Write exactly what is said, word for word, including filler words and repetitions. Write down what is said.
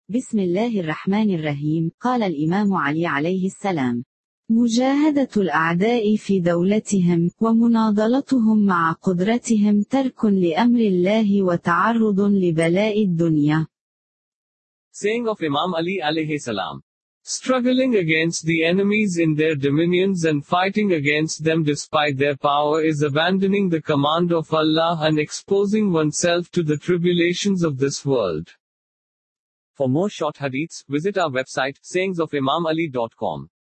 بسم الله الرحمن الرحيم. قال الإمام علي عليه السلام: مجاهدة الأعداء في دولتهم، ومناضلتهم مع قدرتهم ترك لأمر الله وتعرض لبلاء الدنيا. Saying of Imam Ali alayhi salam. Struggling against the enemies in their dominions and fighting against them despite their power is abandoning the command of Allah and exposing oneself to the tribulations of this world. For more short hadiths, visit our website sayings of imam ali dot com.